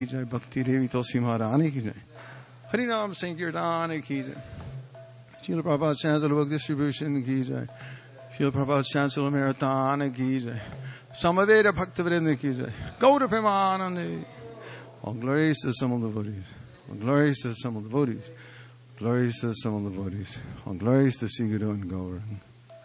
Jai Bhakti Devi Tulsi Maharani ki jai. Harinam Sankirtan ki jai. Srila Prabhupada Chancellor Book Distribution ki jai. Srila Prabhupada Chancellor Marathon ki jai. Samaveda Bhaktivinoda ki jai. Gauda Premanande. All glories to the Simul devotees. All glories to the Simul devotees. Glories to the Simul devotees. All glories to Sri Guru and Gauranga.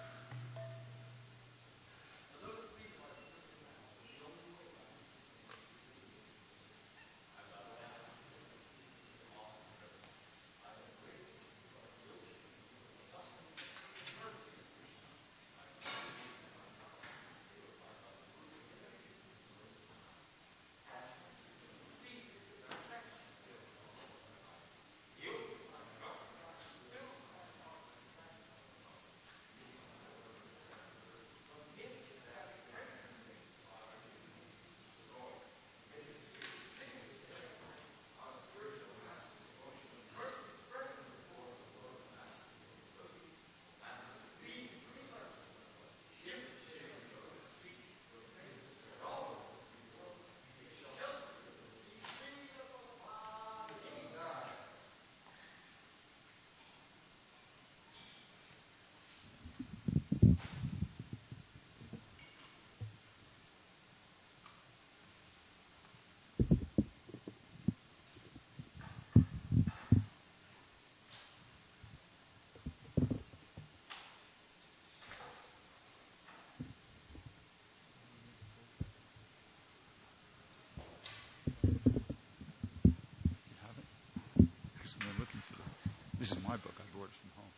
This is my book. I brought it from home.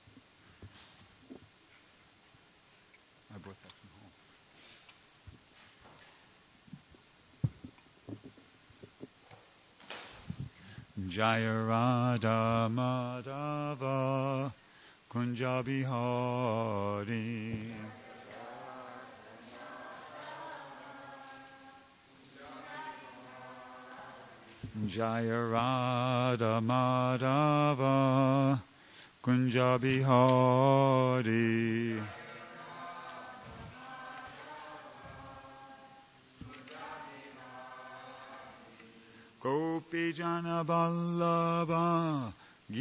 I brought that from home. Jaya Radha Madhava Kunja Bihari Jaya Radha Madhava Kunja Bihari Gopi Jana Vallabha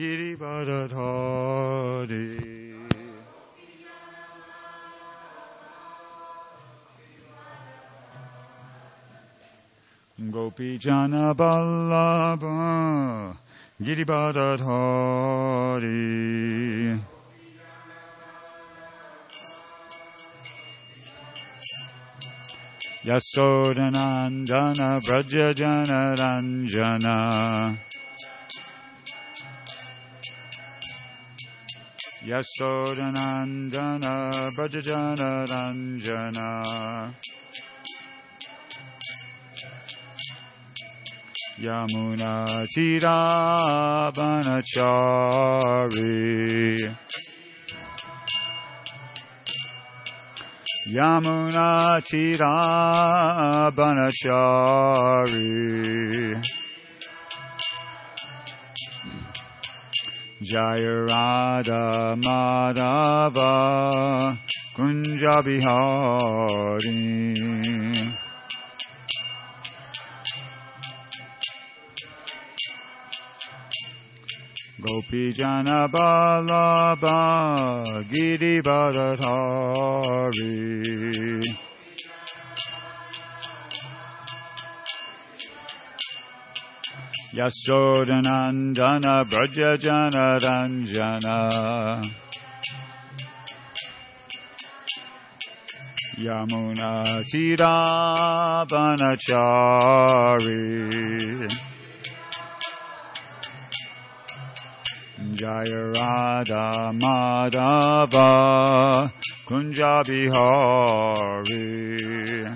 Girivardhari Gopi Jana Vallabha Girivardhari Yasodhanandana Braja Jana Ranjana Yasodhanandana Braja Jana Ranjana Yamuna Tira Banachari Yamuna Tira Banachari Jaya Radha Madhava Kunja Bihari Gopi Jana Vallabha Girivardhari Yasodhanandana Braja Jana Ranjana Yamuna Tira Banachari Jaya Radha Madhava Kunja Bihari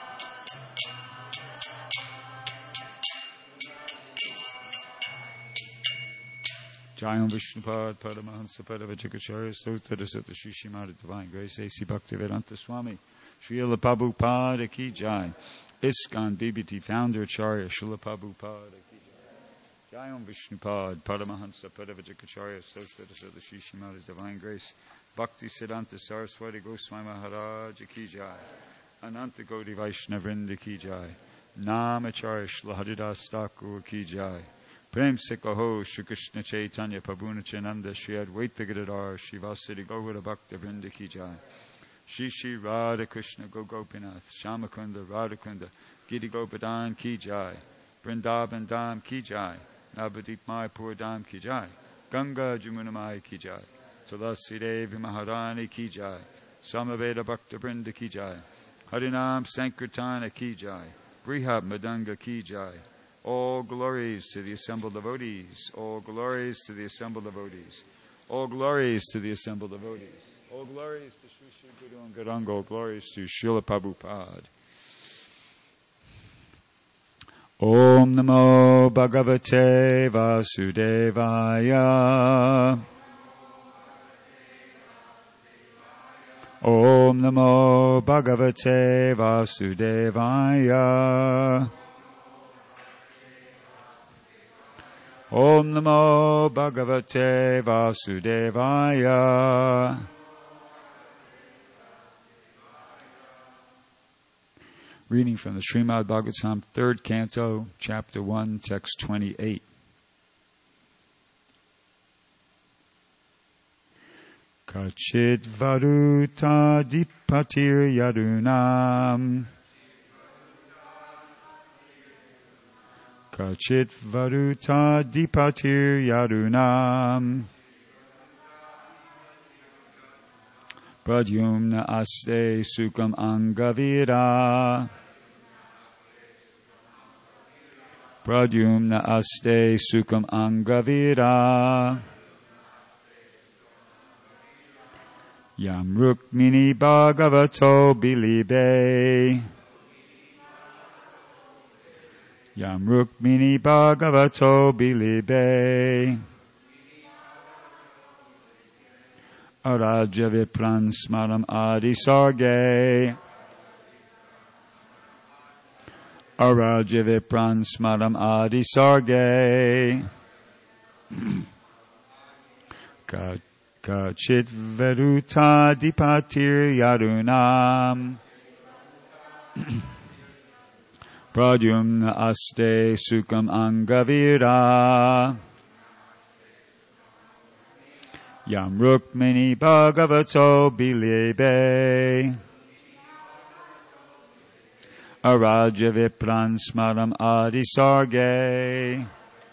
Jayam Vishnupad Paramahansa Padavachakacharya Stotra Sutta Shishimada Divine Grace A.C. Bhaktivedanta Swami Srila Prabhupada Ki Jai ISKCON BBT Founder Acharya Srila Prabhupada Ki Jai Jayam Vishnupad Paramahansa Padavachakacharya Stotra Sutta Shishimada Divine Grace Bhakti Siddhanta Saraswati Goswami Maharaj Ki Jai Ananta Gaudi Vaishnavrinda Ki Jai Namacharya Shri Haridas Thakur ki jai. Prem se kaho Shri Krishna Chaitanya Prabhu Nityananda Shri Advaita Gadadhar Shri Vasudeva Gaura Bhakta Vrinda ki jai. Shri Shri Radha Krishna Gopinath Shamakunda Radhakunda Giri Gopadan ki jai. Vrindavan Dham ki jai. Navadip Mayapur Dham ki jai. Ganga Jamuna Mai ki jai. Tulasi Devi Maharani ki jai. Samaveda Bhakta Vrinda ki jai. Harinam Sankirtana ki jai. Brihad Madanga ki jai. All glories to the assembled devotees. All glories to the assembled devotees. All glories to the assembled devotees. All glories to Sri Sri Guru and Gauranga. All glories to Srila Prabhupada. Om Namo Bhagavate Vasudevaya. Om Namo Bhagavate Vasudevaya. Om Namo Bhagavate Vasudevaya. Reading from the Srimad Bhagavatam, 3rd Canto, Chapter 1, Text 28. Kachit varuta dipatir yadunam. Kachit varuta dipatir yadunam. Pradyumna aste sukam angavira. Pradyumna aste sukam angavira. Yam Rukmini Bhagavato Bilibe. Yam Rukmini Bhagavato Bilibe. Araja Vipran Smaram Adi Sarge. Araja Vipran Smaram Adi Sarge. Kachit Veruta Dipatir Yadunam. Pradyumna Aste Sukam Angavira. Yam Rukmini Bhagavato Bilebe. Araja Vipran Smaram Adi Sarge.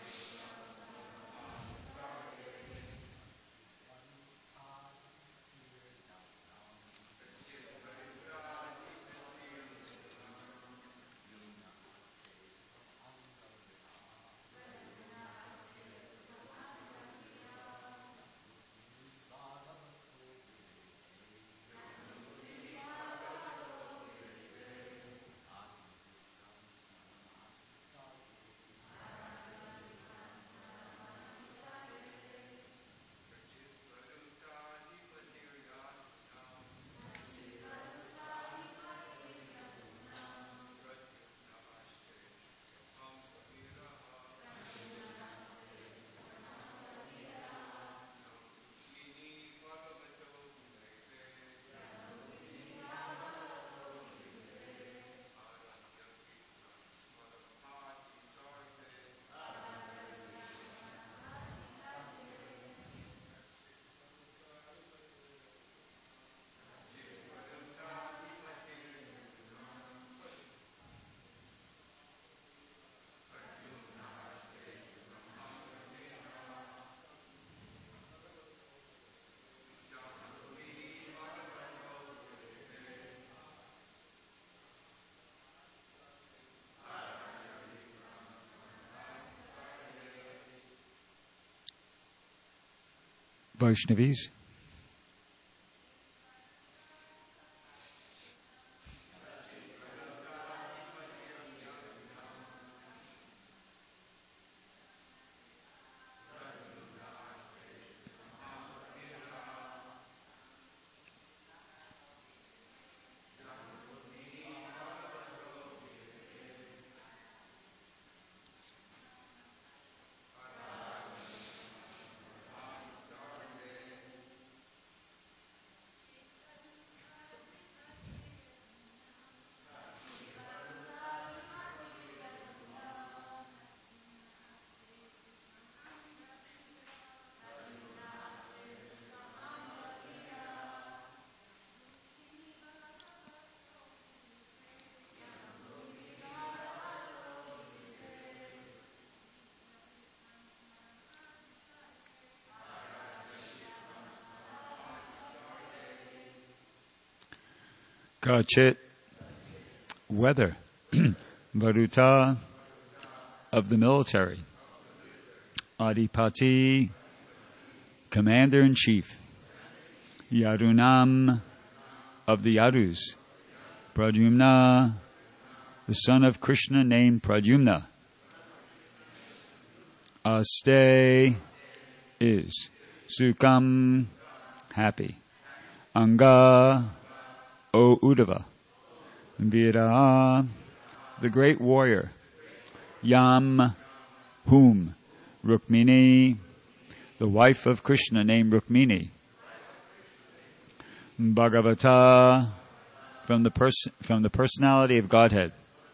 Vaishnavis. Kachit, weather. Varuta, of the military. Adipati, commander-in-chief. Yadunam, of the Yadus. Pradyumna, the son of Krishna named Pradyumna. Aste is. Sukam, happy. Anga, O Uddhava. Vira, the great warrior. Yam, whom. Rukmini, the wife of Krishna named Rukmini. Bhagavata, from the personality of Godhead.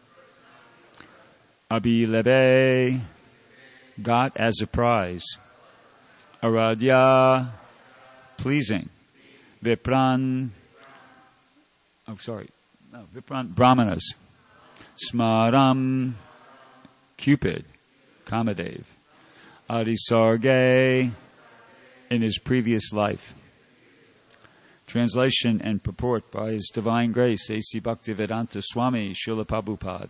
Abhilebe, got as a prize. Aradhya, pleasing. Vipran, Brahmanas. Smaram, Cupid, Kamadev. Adisarge, in his previous life. Translation and purport by His Divine Grace, A.C. Bhaktivedanta Swami, Srila Prabhupada.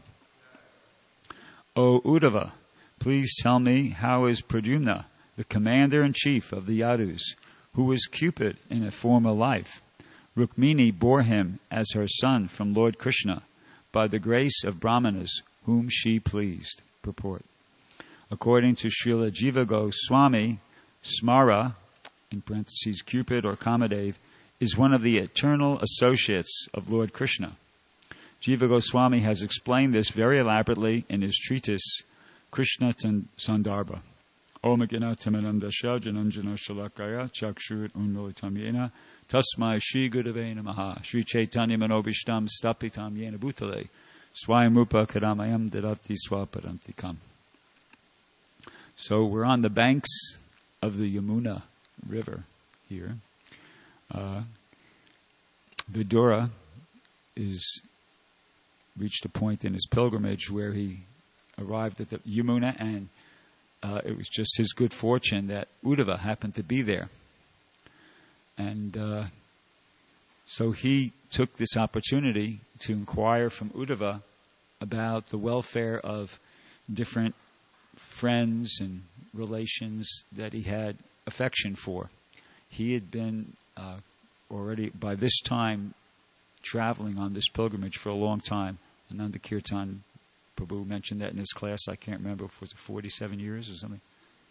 O Uddhava, please tell me how is Pradyumna, the commander-in-chief of the Yadus, who was Cupid in a former life. Rukmini bore him as her son from Lord Krishna, by the grace of Brahmanas, whom she pleased. Purport. According to Srila Jiva Goswami, Smara, in parentheses Cupid or Kamadev, is one of the eternal associates of Lord Krishna. Jiva Goswami has explained this very elaborately in his treatise, Krishna Sandarbha. Om Gina Tamanandasha Jananjana Shalakaya Chakshut Unmilitam Yena Tasmai Shri Gurave Namaha Shri Chaitanya Manobishtam Stapitam Yena Bhutale Swayamrupa Kadamayam Dadati Swaparantikam. So we're on the banks of the Yamuna River here. Vidura is reached a point in his pilgrimage where he arrived at the Yamuna, and it was just his good fortune that Uddhava happened to be there. And so he took this opportunity to inquire from Uddhava about the welfare of different friends and relations that he had affection for. He had been already by this time traveling on this pilgrimage for a long time. Ananda Kirtan Prabhu mentioned that in his class. I can't remember if it was 47 years or something.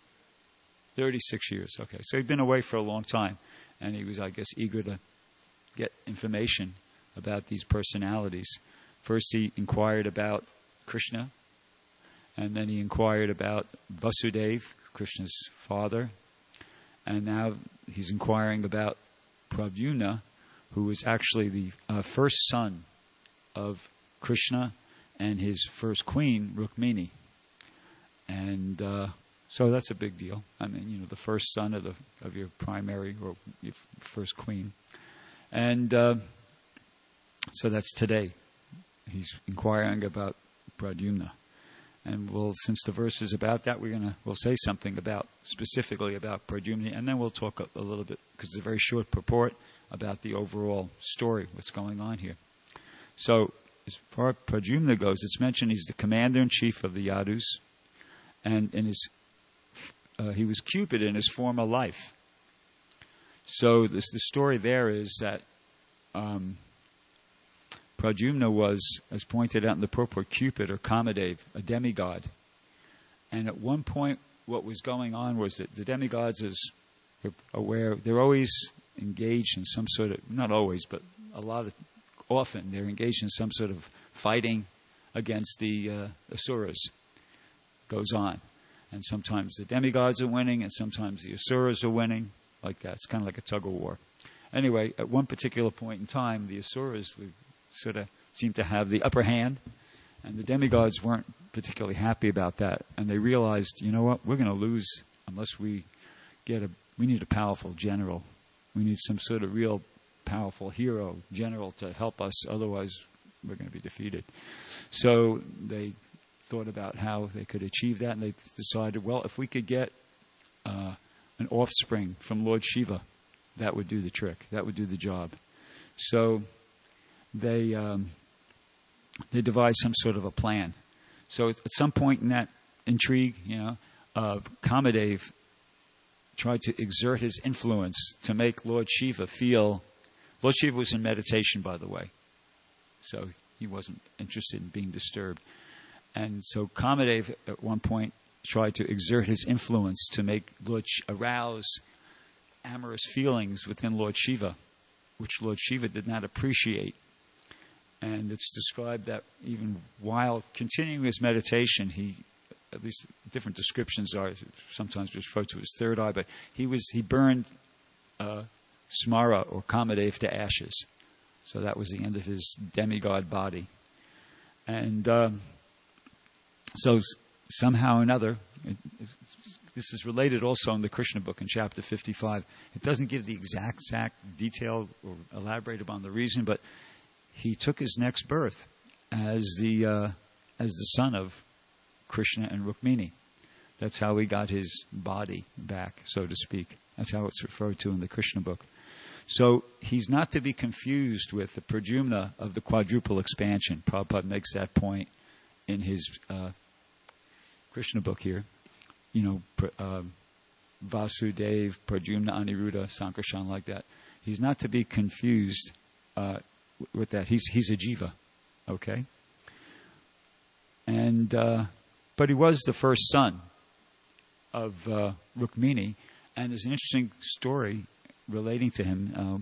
36 years. Okay, so he'd been away for a long time, and he was, I guess, eager to get information about these personalities. First he inquired about Krishna, and then he inquired about Vasudeva, Krishna's father, and now he's inquiring about Pradyumna, who was actually the first son of Krishna and his first queen, Rukmini. And so that's a big deal. I mean, the first son of your primary or your first queen. And so that's today. He's inquiring about Pradyumna. And since the verse is about that, we'll say something specifically about Pradyumna, and then we'll talk a little bit, because it's a very short purport, about the overall story, what's going on here. So, as far as Pradyumna goes, it's mentioned he's the commander-in-chief of the Yadus, and he was Cupid in his former life. So the story there is that Pradyumna was, as pointed out in the purport, Cupid or Kamadev, a demigod. And at one point, what was going on was that the demigods, as you're aware, they're always engaged in some sort of, not always, but often they're engaged in some sort of fighting against the asuras. Goes on. And sometimes the demigods are winning, and sometimes the asuras are winning, like that. It's kind of like a tug-of-war. Anyway, at one particular point in time, the asuras would sort of seemed to have the upper hand, and the demigods weren't particularly happy about that, and they realized, you know what, we're going to lose unless we need a powerful general. We need some sort of real powerful hero general to help us, otherwise we're going to be defeated. So they thought about how they could achieve that, and they decided, well, if we could get an offspring from Lord Shiva, that would do the trick, that would do the job. So they devised some sort of a plan. So at some point in that intrigue, Kamadev tried to exert his influence to make Lord Shiva feel. Lord Shiva was in meditation, by the way, so he wasn't interested in being disturbed. And so Kamadev at one point tried to exert his influence to make arouse amorous feelings within Lord Shiva, which Lord Shiva did not appreciate. And it's described that even while continuing his meditation, he, at least different descriptions are sometimes referred to as third eye, but he burned Smara or Kamadev to ashes. So that was the end of his demigod body. And so somehow or another, this is related also in the Krishna book in chapter 55. It doesn't give the exact detail or elaborate upon the reason, but he took his next birth as the son of Krishna and Rukmini. That's how he got his body back, so to speak. That's how it's referred to in the Krishna book. So he's not to be confused with the Pradyumna of the quadruple expansion. Prabhupada makes that point in his Krishna book here. Vasudev, Pradyumna, Aniruddha, Sankarshan, like that. He's not to be confused with that. He's a jiva, okay? And but he was the first son of Rukmini, and there's an interesting story relating to him.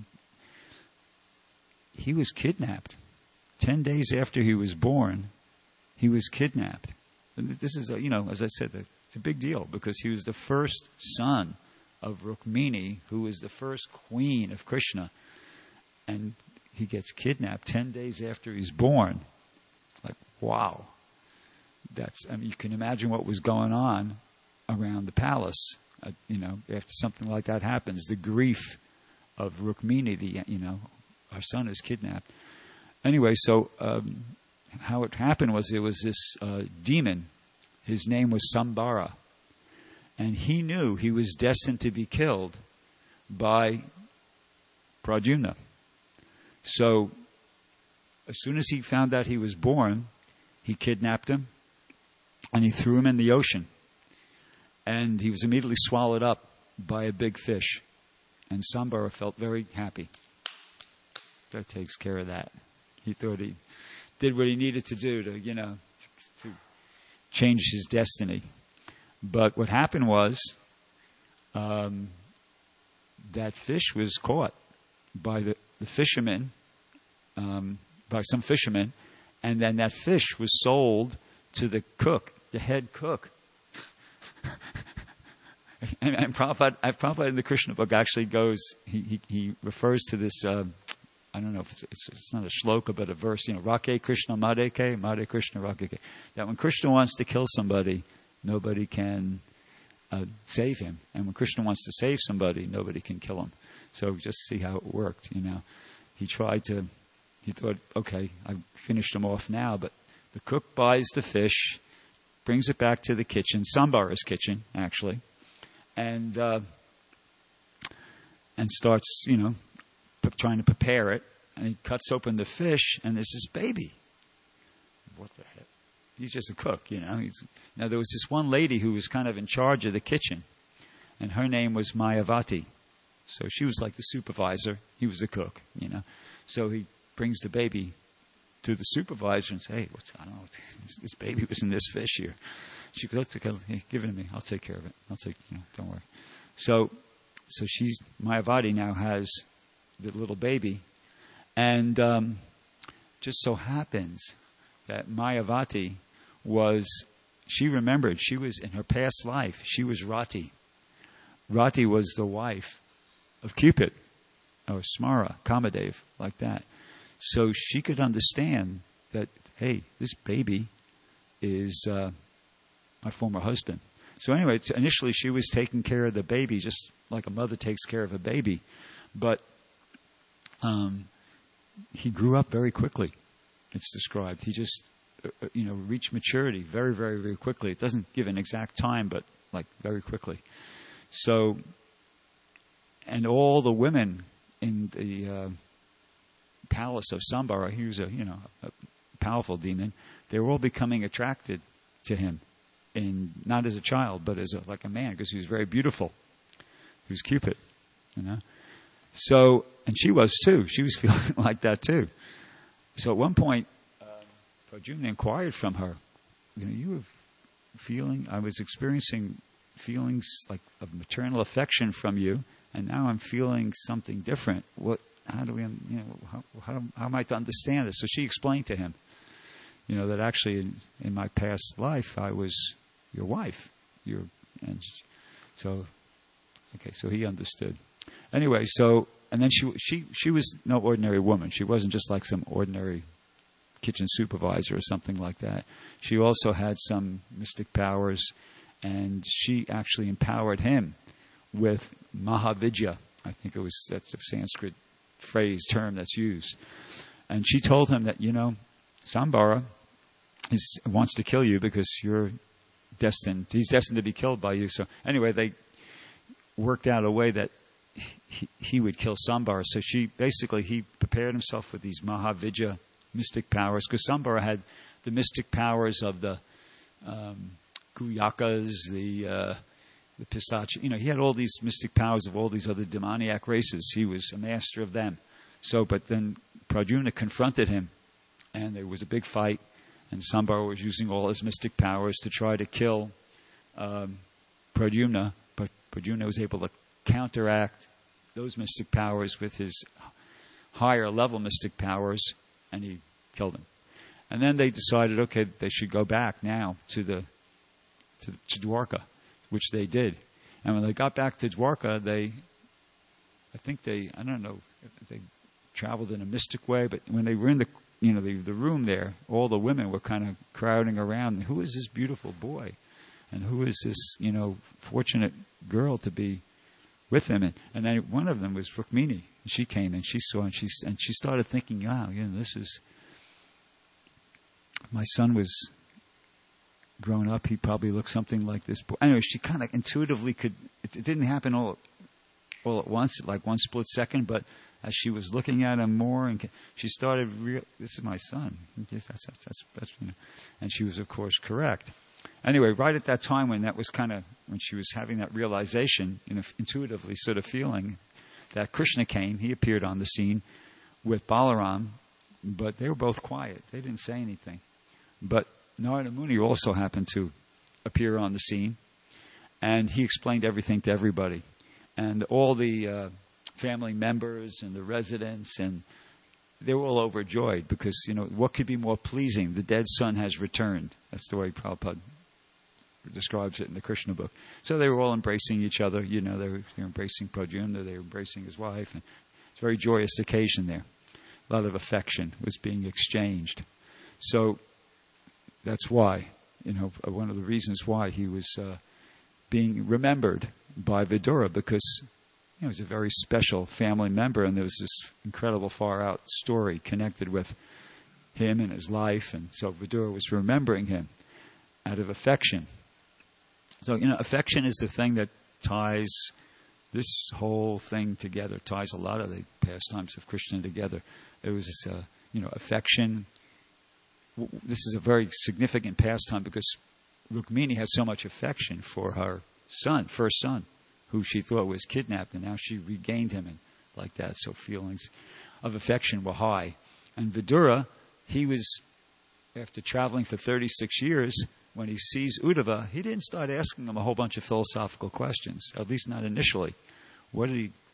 He was kidnapped. 10 days after he was born, he was kidnapped. And this is, as I said, it's a big deal because he was the first son of Rukmini, who was the first queen of Krishna. And he gets kidnapped 10 days after he's born. Like, wow. You can imagine what was going on around the palace. After something like that happens, the grief of Rukmini, our son is kidnapped. Anyway, so how it happened was there was this demon. His name was Sambara. And he knew he was destined to be killed by Pradyumna. So as soon as he found out he was born, he kidnapped him and he threw him in the ocean. And he was immediately swallowed up by a big fish. And Sambara felt very happy. That takes care of that. He thought he did what he needed to do to change his destiny. But what happened was that fish was caught by the fishermen, by some fishermen, and then that fish was sold to the cook, the head cook. And Prabhupada in the Krishna book actually goes, he refers to this, I don't know if it's not a shloka, but a verse, Rake Krishna Madeke, Made Krishna Rakeke. That when Krishna wants to kill somebody, nobody can save him. And when Krishna wants to save somebody, nobody can kill him. So just see how it worked, He thought, okay, I've finished him off now, but the cook buys the fish, brings it back to the kitchen, Sambara's kitchen, actually, and starts, trying to prepare it. And he cuts open the fish, and there's this baby. What the heck? He's just a cook, Now, there was this one lady who was kind of in charge of the kitchen, and her name was Mayavati. So she was like the supervisor. He was the cook, So he brings the baby to the supervisor and says, hey, I don't know, this baby was in this fish here. She goes, hey, give it to me. I'll take care of it. Don't worry. So Mayavati now has the little baby. And just so happens that Mayavati she remembered, she was in her past life, she was Rati. Rati was the wife of Cupid, or Smara, Kamadev, like that. So she could understand that, hey, this baby is my former husband. So anyway, initially she was taking care of the baby just like a mother takes care of a baby. But he grew up very quickly, it's described. He just, reached maturity very, very, very quickly. It doesn't give an exact time, but like very quickly. So, and all the women in palace of Sambara, he was a powerful demon. They were all becoming attracted to him, not as a child, but as like a man, because he was very beautiful. He was Cupid, So, and she was too. She was feeling like that too. So at one point, Pradyumna inquired from her, you were I was experiencing feelings like of maternal affection from you, and now I'm feeling something different. How am I to understand this? So she explained to him, that actually in my past life I was your wife. So he understood. Anyway, and then she was no ordinary woman. She wasn't just like some ordinary kitchen supervisor or something like that. She also had some mystic powers, and she actually empowered him with Mahavidya. I think that's a Sanskrit term that's used. And she told him that, Sambara wants to kill you because he's destined to be killed by you. So anyway, they worked out a way that he would kill Sambara. So he prepared himself with these Mahavidya mystic powers, because Sambara had the mystic powers of the Guyakas, the Pisachi. He had all these mystic powers of all these other demoniac races. He was a master of them. But then Pradyumna confronted him, and there was a big fight, and Sambara was using all his mystic powers to try to kill Pradyumna, but Pradyumna was able to counteract those mystic powers with his higher level mystic powers, and he killed him. And then they decided, okay, they should go back now to Dwarka, which they did. And when they got back to Dwarka, they traveled in a mystic way, but when they were in the room there, all the women were kind of crowding around. Who is this beautiful boy? And who is this, fortunate girl to be with him? And then one of them was Rukmini. She came and she saw, and she started thinking, wow, this is, my son was grown up, he probably looked something like this boy. Anyway, she kind of intuitively it didn't happen all at once, like one split second, but as she was looking at him more, and she started, this is my son. Yes, that's and she was, of course, correct. Anyway, right at that time when she was having that realization, intuitively sort of feeling that Krishna came, he appeared on the scene with Balaram, but they were both quiet. They didn't say anything. But Narada Muni also happened to appear on the scene, and he explained everything to everybody. And all the family members and the residents, and they were all overjoyed because, what could be more pleasing? The dead son has returned. That's the way Prabhupada describes it in the Krishna book. So they were all embracing each other. They were embracing Pradyumna, they were embracing his wife. And it's a very joyous occasion there. A lot of affection was being exchanged. So that's why, one of the reasons why he was being remembered by Vidura, because he was a very special family member, and there was this incredible far-out story connected with him and his life, and so Vidura was remembering him out of affection. So, affection is the thing that ties this whole thing together, ties a lot of the pastimes of Krishna together. It was this, affection. This is a very significant pastime because Rukmini has so much affection for her first son, who she thought was kidnapped, and now she regained him and like that. So feelings of affection were high. And Vidura, he was, after traveling for 36 years, when he sees Uddhava, he didn't start asking him a whole bunch of philosophical questions, at least not initially. What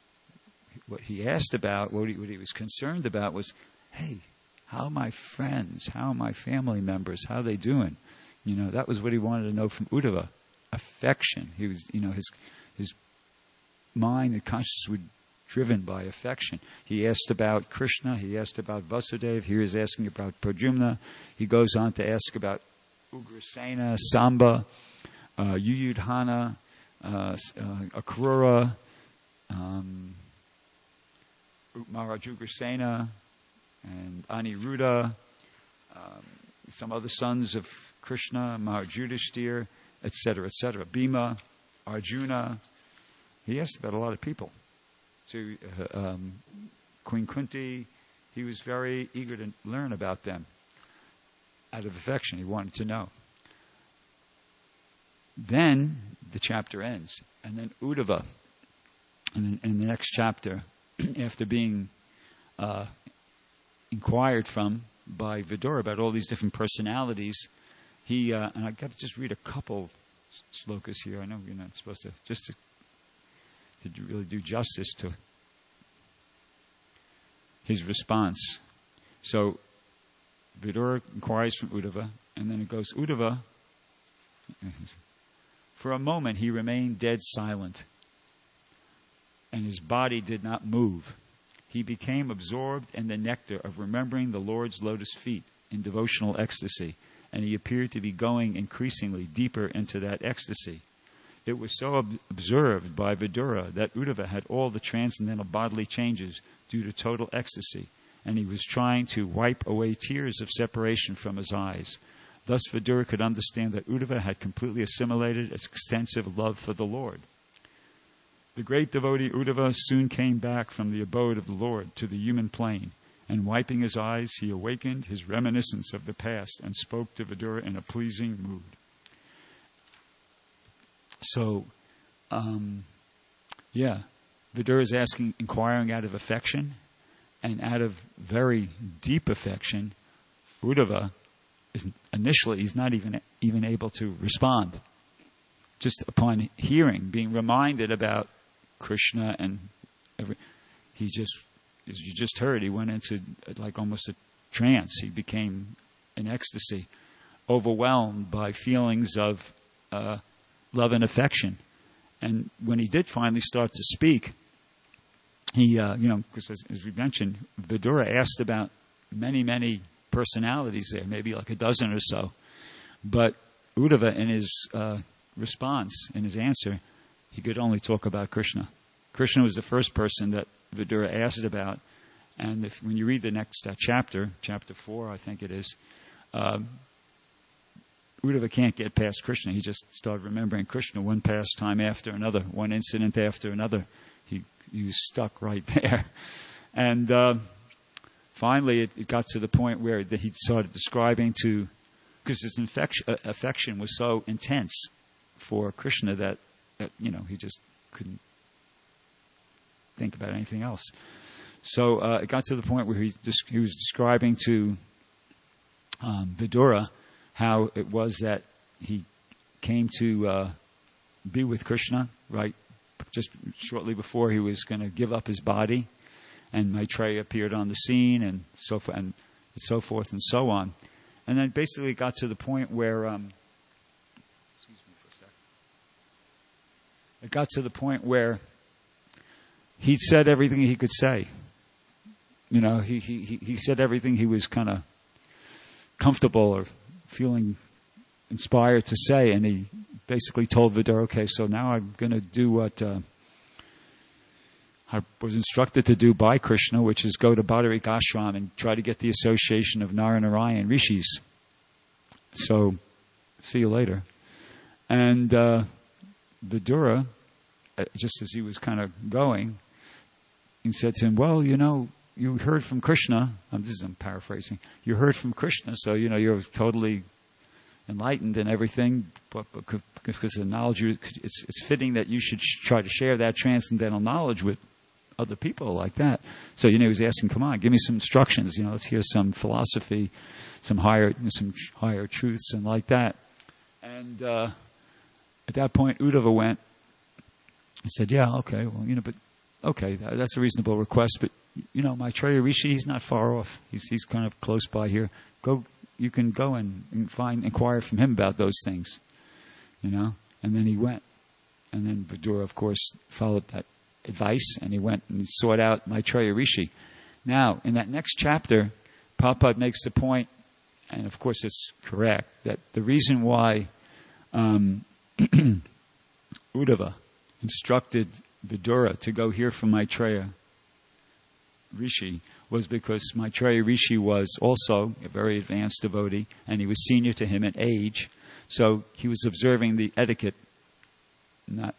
he asked about, what he was concerned about was, hey, how are my friends? How are my family members? How are they doing? That was what he wanted to know from Uddhava. Affection. He was, his mind and consciousness were driven by affection. He asked about Krishna. He asked about Vasudeva. He was asking about Pradyumna. He goes on to ask about Ugrasena, Samba, Yuyudhana, Akrura, Maharaj Ugrasena, and Aniruddha, some other sons of Krishna, Maharaj Yudhishthira, etc., etc. Bhima, Arjuna. He asked about a lot of people. To Queen Kunti, he was very eager to learn about them out of affection. He wanted to know. Then the chapter ends, and then Uddhava, in the next chapter, after being inquired from by Vidura about all these different personalities, he and I got to just read a couple slokas here. I know you're not supposed to, just to really do justice to his response. So Vidura inquires from Uddhava, and then it goes, Uddhava, for a moment he remained dead silent, and his body did not move. He became absorbed in the nectar of remembering the Lord's lotus feet in devotional ecstasy, and he appeared to be going increasingly deeper into that ecstasy. It was so observed by Vidura that Uddhava had all the transcendental bodily changes due to total ecstasy, and he was trying to wipe away tears of separation from his eyes. Thus Vidura could understand that Uddhava had completely assimilated its extensive love for the Lord. The great devotee Uddhava soon came back from the abode of the Lord to the human plane, and wiping his eyes, he awakened his reminiscence of the past and spoke to Vidura in a pleasing mood. So, Vidura is inquiring out of affection, and out of very deep affection, Uddhava he's not even able to respond. Just upon hearing, being reminded about Krishna and he just, as you just heard, he went into like almost a trance. He became in ecstasy, overwhelmed by feelings of love and affection. And when he did finally start to speak, he, because as we mentioned, Vidura asked about many, many personalities there, maybe like a dozen or so. But Uddhava, in his response, in his answer, he could only talk about Krishna. Krishna was the first person that Vidura asked about. And when you read the next chapter 4, I think it is, Uddhava can't get past Krishna. He just started remembering Krishna, one pastime after another, one incident after another. He was stuck right there. And finally, it got to the point where he started describing because his affection was so intense for Krishna that he just couldn't think about anything else. So it got to the point where he was describing to Vidura how it was that he came to be with Krishna, right, just shortly before he was going to give up his body, and Maitreya appeared on the scene, and so forth and so on. And then basically it got to the point where it got to the point where he said everything he could say. He said everything he was kind of comfortable or feeling inspired to say, and he basically told Vidura, okay, so now I'm going to do what I was instructed to do by Krishna, which is go to Badarik Ashram and try to get the association of Nara-Narayan rishis. So, see you later. And Vidura, just as he was kind of going, he said to him, well, you heard from Krishna. I'm paraphrasing. You heard from Krishna, so you're totally enlightened and everything. But because the knowledge, it's fitting that you should try to share that transcendental knowledge with other people like that. So he was asking, come on, give me some instructions. Let's hear some philosophy, some higher truths, and like that. And at that point, Uddhava went and said, yeah, okay, well, but okay, that's a reasonable request, but Maitreya Rishi, he's not far off. He's kind of close by here. You can go and inquire from him about those things, And then he went, and then Vidura, of course, followed that advice, and he went and sought out Maitreya Rishi. Now, in that next chapter, Prabhupada makes the point, and of course it's correct, that the reason why Uddhava instructed Vidura to go hear from Maitreya Rishi was because Maitreya Rishi was also a very advanced devotee, and he was senior to him in age, so he was observing the etiquette, not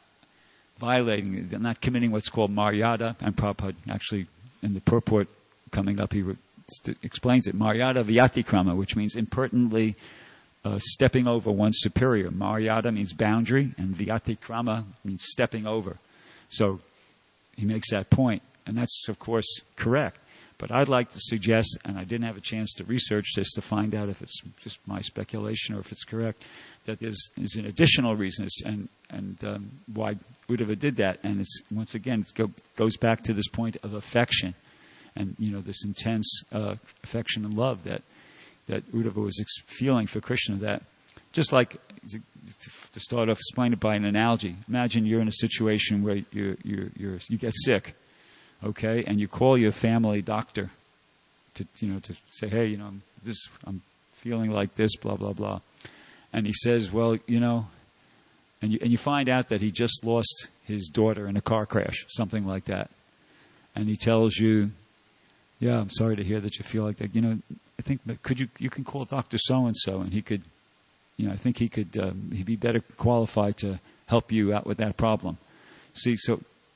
violating, not committing what's called maryada, and Prabhupada actually in the purport coming up, he explains it. Maryada Vyatikrama, which means impertinently stepping over one's superior. Maryada means boundary, and Vyatikrama means stepping over. So he makes that point, and that's, of course, correct. But I'd like to suggest, and I didn't have a chance to research this to find out if it's just my speculation or if it's correct, that there's an additional reason and why Uddhava did that. And it's, once again, it goes back to this point of affection and, this intense affection and love that Uddhava was feeling for Krishna. That, just like, to start off, explain it by an analogy. Imagine you're in a situation where you get sick. Okay, and you call your family doctor to say, hey, I'm feeling like this, blah blah blah, and he says, well, and you find out that he just lost his daughter in a car crash, something like that, and he tells you, yeah, I'm sorry to hear that you feel like that. I think you can call Dr. So and so, and he could, I think he'd be better qualified to help you out with that problem. See, so.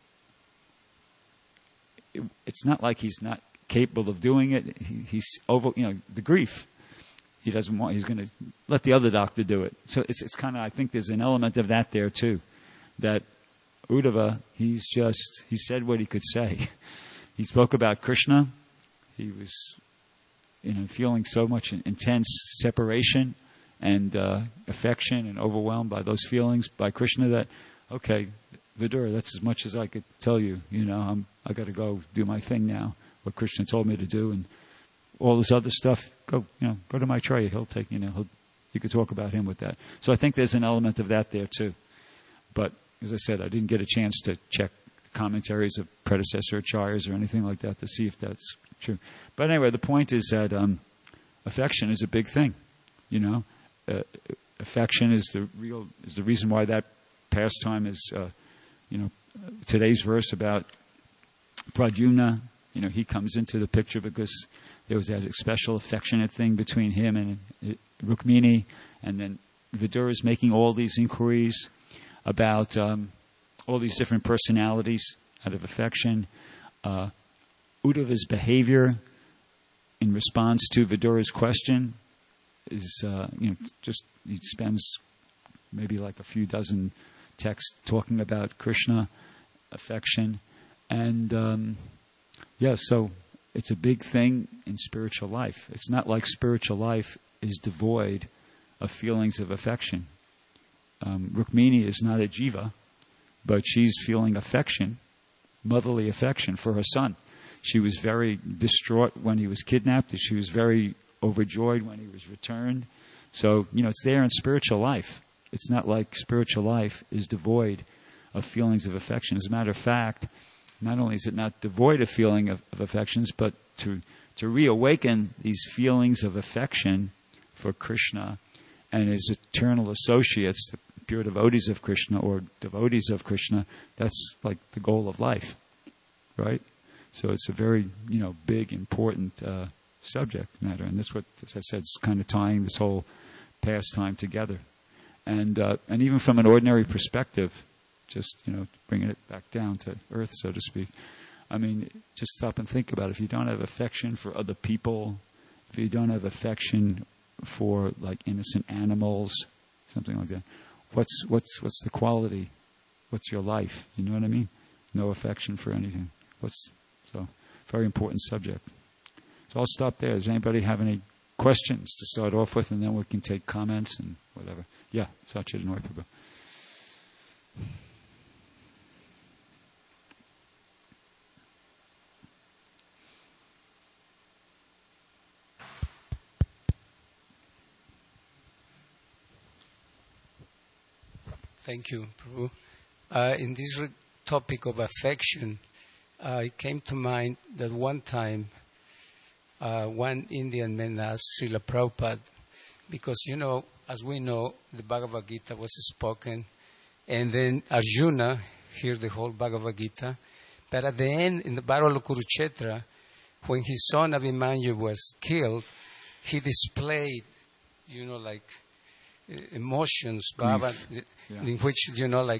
It's not like he's not capable of doing it. He's over, the grief. He doesn't want. He's going to let the other doctor do it. So it's kind of. I think there's an element of that there too. That Uddhava, he said what he could say. He spoke about Krishna. He was, feeling so much intense separation and affection and overwhelmed by those feelings by Krishna that, okay, Vidura, that's as much as I could tell you. I got to go do my thing now. What Krishna told me to do, and all this other stuff. Go to Maitreya. He'll take. You could talk about him with that. So I think there's an element of that there too. But as I said, I didn't get a chance to check commentaries of predecessor acharyas or anything like that to see if that's true. But anyway, the point is that affection is a big thing. Affection is the reason why that pastime is. Today's verse about Pradyumna, he comes into the picture because there was that special affectionate thing between him and Rukmini, and then Vidura is making all these inquiries about all these different personalities out of affection. Uddhava's behavior in response to Vidura's question is, just he spends maybe like a few dozen texts talking about Krishna, affection, and so it's a big thing in spiritual life. It's not like spiritual life is devoid of feelings of affection. Rukmini is not a jiva, but she's feeling affection, motherly affection for her son. She was very distraught when he was kidnapped. She was very overjoyed when he was returned. So, it's there in spiritual life. It's not like spiritual life is devoid of feelings of affection. As a matter of fact, not only is it not devoid of feeling of affections, but to reawaken these feelings of affection for Krishna and his eternal associates, the pure devotees of Krishna or devotees of Krishna, that's like the goal of life, right? So it's a very, big, important subject matter. And that's what, as I said, is kind of tying this whole pastime together. And even from an ordinary perspective, just, bringing it back down to earth, so to speak. I mean, just stop and think about it. If you don't have affection for other people, if you don't have affection for, like, innocent animals, something like that, what's the quality? What's your life? You know what I mean? No affection for anything. So, very important subject. So I'll stop there. Does anybody have any questions to start off with, and then we can take comments and whatever. Yeah, Satchidananda Prabhu. Thank you, Prabhu. In this topic of affection, it came to mind that one time one Indian man asked Srila Prabhupada, because, as we know, the Bhagavad Gita was spoken, and then Arjuna heard the whole Bhagavad Gita. But at the end, in the Battle of Kurukshetra, when his son Abhimanyu was killed, he displayed, emotions, Bhava, in which, like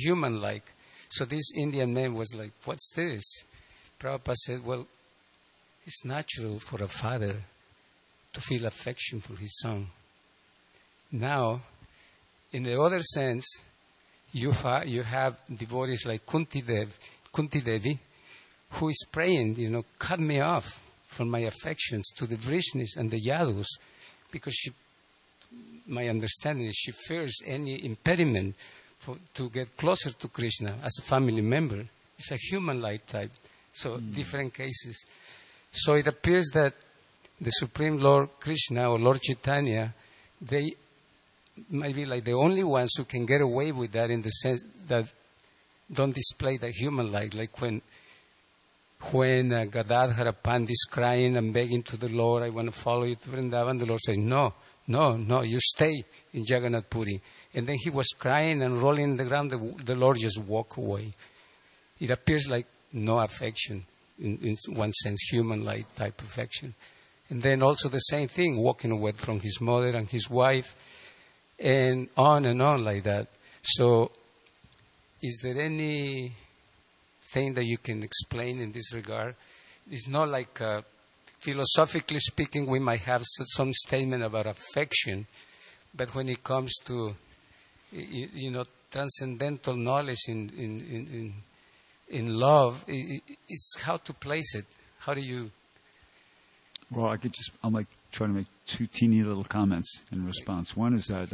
human-like. So this Indian man was like, what's this? Prabhupada said, well, it's natural for a father to feel affection for his son. Now, in the other sense, you have devotees like Kunti Devi, who is praying, cut me off from my affections to the Vrishnis and the Yadus, because my understanding is she fears any impediment to get closer to Krishna as a family member. It's a human-like type, so different cases. So it appears that the Supreme Lord Krishna or Lord Chaitanya, they might be like the only ones who can get away with that, in the sense that don't display the human-like. Like when Gadadhara Pandit is crying and begging to the Lord, I want to follow you to Vrindavan, the Lord said, no, you stay in Jagannath Puri. And then he was crying and rolling on the ground, the Lord just walked away. It appears like no affection, in one sense, human-like type affection. And then also the same thing, walking away from his mother and his wife, and on like that. So, is there any thing that you can explain in this regard? It's not like, philosophically speaking, we might have some statement about affection, but when it comes to, transcendental knowledge in love, it's how to place it. How do you? Well, I'm like trying to make two teeny little comments in response. One is that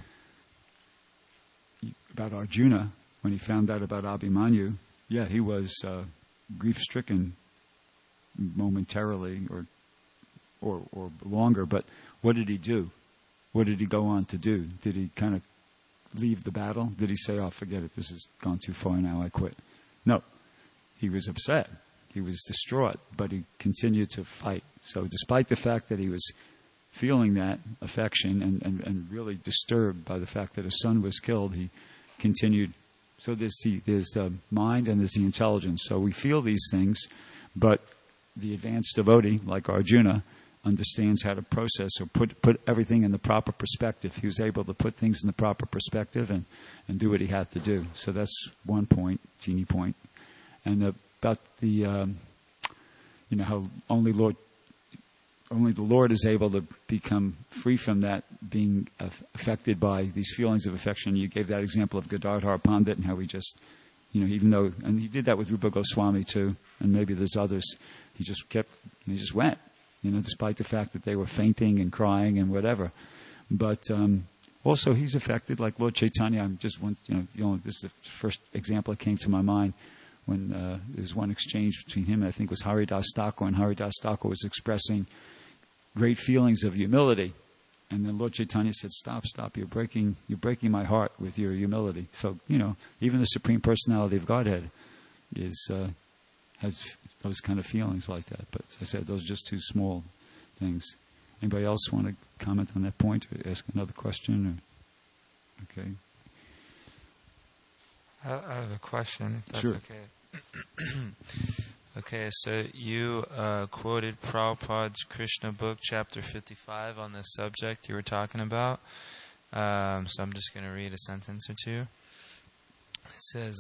about Arjuna, when he found out about Abhimanyu, he was grief-stricken momentarily or longer. But what did he do? What did he go on to do? Did he kind of leave the battle? Did he say, "Oh, forget it. This has gone too far now. I quit"? No. He was upset. He was distraught, but he continued to fight. So despite the fact that he was feeling that affection and really disturbed by the fact that his son was killed, he continued. So there's the mind and there's the intelligence. So we feel these things, but the advanced devotee, like Arjuna, understands how to process or put everything in the proper perspective. He was able to put things in the proper perspective and do what he had to do. So that's one point, teeny point. And about the, how only the Lord is able to become free from that, being affected by these feelings of affection. You gave that example of Gadadhara Pandit and how he just, even though, and he did that with Rupa Goswami too, and maybe there's others, he just went, despite the fact that they were fainting and crying and whatever. But also he's affected, like Lord Chaitanya. This is the first example that came to my mind. When there's one exchange between him, I think it was Haridas Thakur, and Haridas Thakur was expressing great feelings of humility, and then Lord Chaitanya said, "Stop! You're breaking my heart with your humility." So even the Supreme Personality of Godhead has those kind of feelings like that. But as I said, those are just two small things. Anybody else want to comment on that point or ask another question? Okay. I have a question, if that's sure. Okay. Okay, so you quoted Prabhupada's Krishna book, chapter 55, on this subject you were talking about. So I'm just going to read a sentence or two. It says,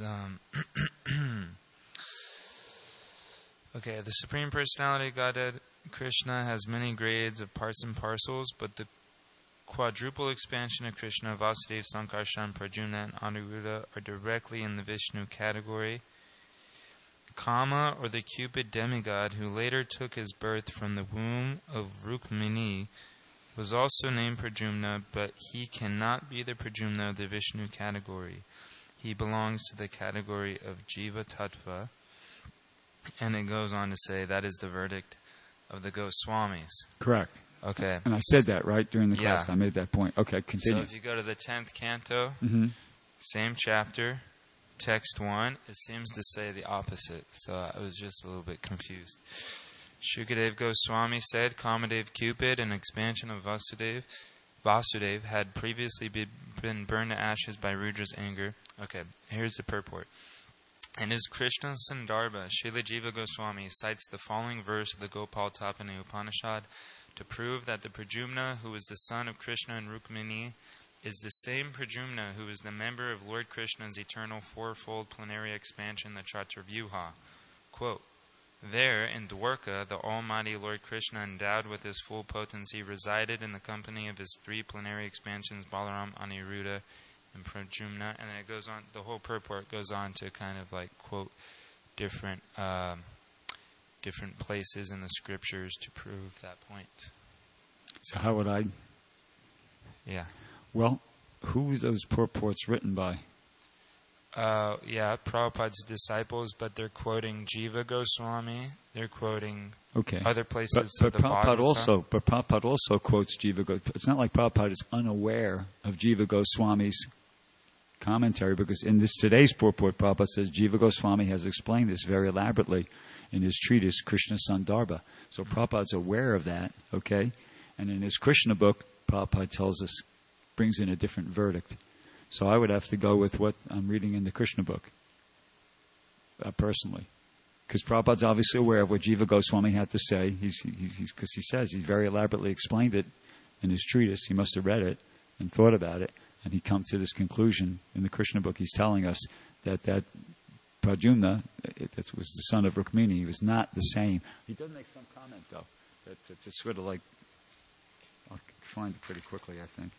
okay, the Supreme Personality of Godhead, Krishna, has many grades of parts and parcels, but the quadruple expansion of Krishna, Vasudeva, Sankarshan, Pradyumna, and Aniruddha are directly in the Vishnu category. Kama, or the Cupid demigod, who later took his birth from the womb of Rukmini, was also named Pradyumna, but he cannot be the Pradyumna of the Vishnu category. He belongs to the category of Jiva Tattva. And it goes on to say that is the verdict of the Goswamis. Correct. Okay. And I said that, right, during the class. I made that point. Okay, continue. So if you go to the 10th canto, same chapter, text 1, it seems to say the opposite. So I was just a little bit confused. Shukadeva Goswami said, Kamadev Cupid, an expansion of Vasudev, had previously been burned to ashes by Rudra's anger. Okay, here's the purport. In his Krishna Sandarbha, Srila Jiva Goswami cites the following verse of the Gopal Tapani Upanishad to prove that the Pradyumna, who is the son of Krishna and Rukmini, is the same Pradyumna who is the member of Lord Krishna's eternal fourfold plenary expansion, the Chaturvyuha. Quote, There, in Dwarka, the Almighty Lord Krishna, endowed with his full potency, resided in the company of his three plenary expansions, Balaram, Aniruddha, and Pradyumna. And then it goes on, the whole purport goes on to kind of like quote different places in the scriptures to prove that point. So how would I? Yeah. Well, who are those purports written by? Prabhupada's disciples, but they're quoting Jiva Goswami. They're quoting other places but of the Prabhupada Bhagavatam. Prabhupada also quotes Jiva Goswami. It's not like Prabhupada is unaware of Jiva Goswami's commentary, because in today's purport, Prabhupada says Jiva Goswami has explained this very elaborately in his treatise, Krishna Sandarbha. So Prabhupada's aware of that, okay? And in his Krishna book, Prabhupada tells us, brings in a different verdict. So I would have to go with what I'm reading in the Krishna book, personally. Because Prabhupada's obviously aware of what Jiva Goswami had to say. Because he says he's very elaborately explained it in his treatise. He must have read it and thought about it. And he come to this conclusion in the Krishna book. He's telling us that Pradyumna, that was the son of Rukmini, he was not the same. He does make some comment, though. It's sort of like, I'll find it pretty quickly, I think.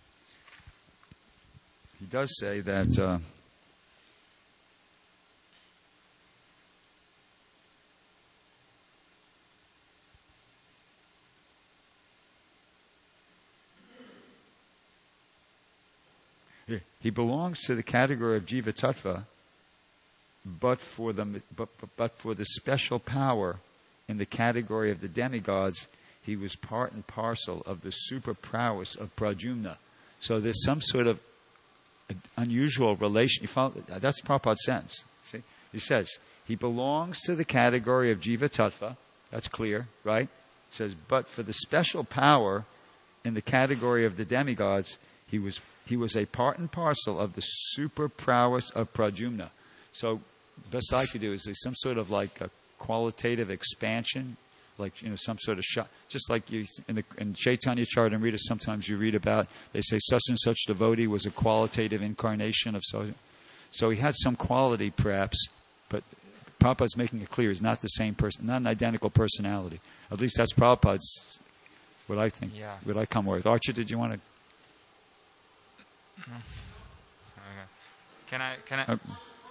He does say that he belongs to the category of Jiva Tattva, but for the special power in the category of the demigods, he was part and parcel of the super prowess of Pradyumna. So there's some sort of unusual relation. You follow? That's Prabhupada's sense. See? He says, he belongs to the category of Jiva Tattva. That's clear, right? He says, but for the special power in the category of the demigods, he was a part and parcel of the super prowess of Pradyumna. So the best I could do is there's some sort of like a qualitative expansion, like, some sort of shot. Just like you in Chaitanya Charitamrita, sometimes you read about, they say such and such devotee was a qualitative incarnation of so. So he had some quality, perhaps, but Prabhupada's making it clear he's not the same person, not an identical personality. At least that's Prabhupada's, what I think, what I come with. Archer, did you want to? No. Okay. Can I?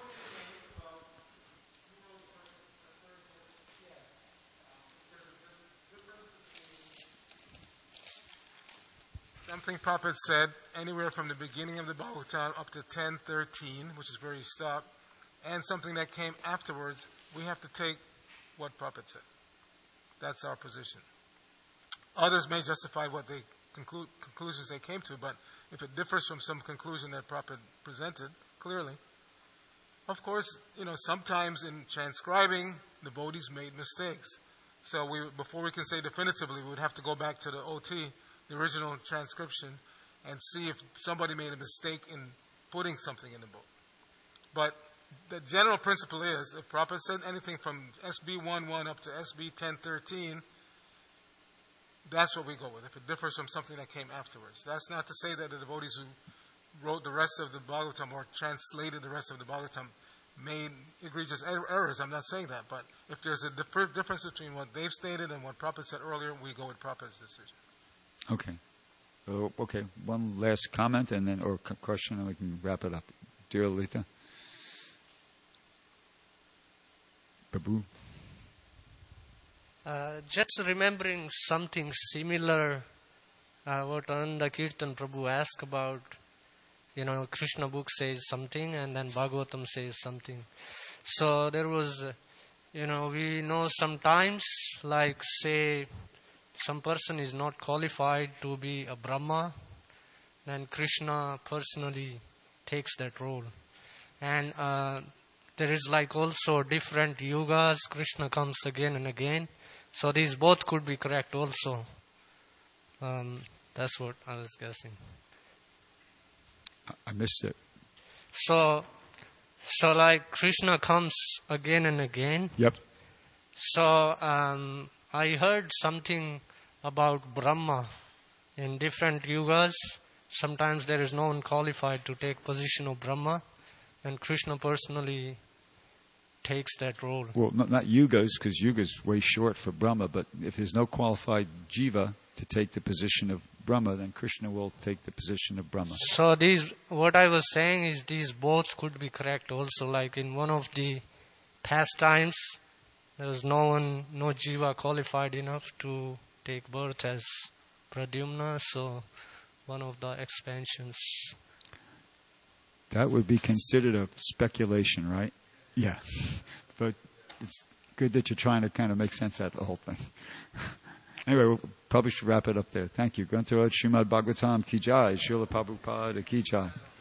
Something Prabhupada said anywhere from the beginning of the Bhagavatam up to 10:13, which is where he stopped, and something that came afterwards, we have to take what Prabhupada said. That's our position. Others may justify what they conclusions they came to, but if it differs from some conclusion that Prabhupada presented clearly, of course, sometimes in transcribing, devotees made mistakes. So before we can say definitively, we would have to go back to the OT, the original transcription, and see if somebody made a mistake in putting something in the book. But the general principle is, if Prabhupada said anything from SB 1.1 up to SB 10.13, that's what we go with, if it differs from something that came afterwards. That's not to say that the devotees who wrote the rest of the Bhagavatam or translated the rest of the Bhagavatam made egregious errors. I'm not saying that. But if there's a difference between what they've stated and what Prabhupada said earlier, we go with Prabhupada's decision. Okay. One last comment or question, and we can wrap it up. Dear Lalita. Babu. Just remembering something similar, what Ananda Kirtan Prabhu asked about, Krishna book says something and then Bhagavatam says something. So there was, we know sometimes, like say, some person is not qualified to be a Brahma, then Krishna personally takes that role. And there is like also different yugas, Krishna comes again and again. So these both could be correct also. That's what I was guessing. I missed it. So like Krishna comes again and again. Yep. So I heard something about Brahma in different yugas. Sometimes there is no one qualified to take position of Brahma, and Krishna personally takes that role. Well, not yugas, because yuga's way short for Brahma, but if there's no qualified jiva to take the position of Brahma, then Krishna will take the position of Brahma. So what I was saying is these both could be correct also. Like in one of the pastimes, there was no jiva qualified enough to take birth as Pradyumna, so one of the expansions. That would be considered a speculation, right? Yeah. But it's good that you're trying to kind of make sense out of the whole thing. Anyway, we'll probably should wrap it up there. Thank you. Grantaraj Srimad Bhagavatam Ki Jai, Srila Prabhupada Ki Jai.